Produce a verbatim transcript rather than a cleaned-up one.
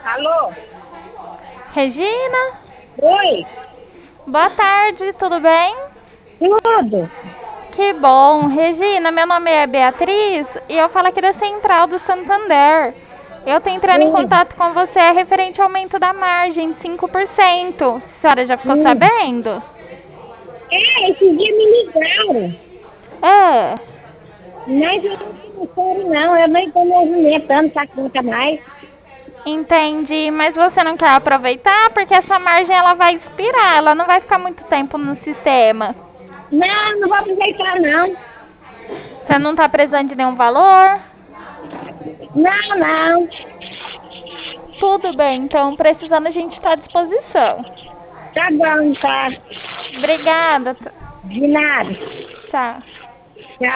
Alô? Regina, Oi? boa tarde, tudo bem? Tudo? Que bom. Regina, meu nome é Beatriz e eu falo aqui da Central do Santander. Eu tô entrando em Hum, contato com você referente ao aumento da margem de cinco por cento. A senhora já ficou hum. sabendo? É, esse dia me ligaram, É, mas eu não quero não, eu nem estou movimentando essa conta mais. entendi. Mas você não quer aproveitar porque essa margem ela vai expirar, ela não vai ficar muito tempo no sistema. Não, não vou aproveitar não. Você não tá precisando de nenhum valor? Não, não. Tudo bem, então precisando a gente está à disposição. Tá bom, tá. Obrigada. De nada. Tchau.